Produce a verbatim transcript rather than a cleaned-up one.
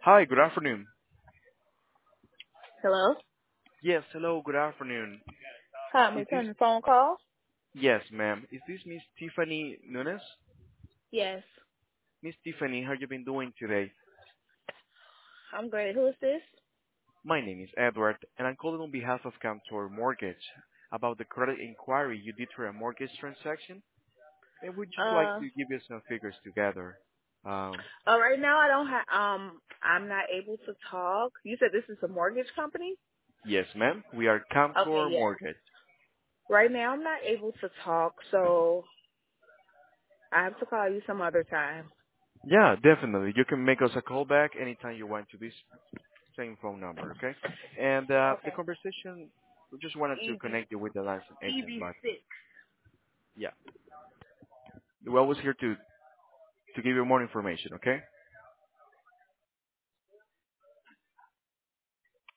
Hi, good afternoon. Hello? Yes, hello, good afternoon. Hi, I'm Is this? returning the phone call. Yes, ma'am. Is this Miss Tiffany Nunes? Yes. Miss Tiffany, how you been doing today? I'm great. Who is this? My name is Edward, and I'm calling on behalf of Cantor Mortgage about the credit inquiry you did for a mortgage transaction, and we'd just like Uh, to give you some figures together. Um, uh right now I don't have um I'm not able to talk. You said this is a mortgage company? yes, ma'am. We are Okay, Cantor yes. Mortgage. Right now I'm not able to talk, so I have to call you some other time. Yeah, definitely. You can make us a call back anytime you want to this same phone number, okay? And uh, the Okay. conversation, we just wanted to Easy connect you with the licensed agent, easy but six. yeah, we're always here to to give you more information, okay?